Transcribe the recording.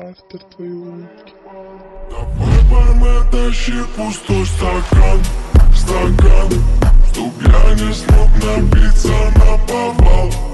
автор твоей улыбки. Давай, бармен, тащи пустой стакан, чтоб я не смог напиться наповал.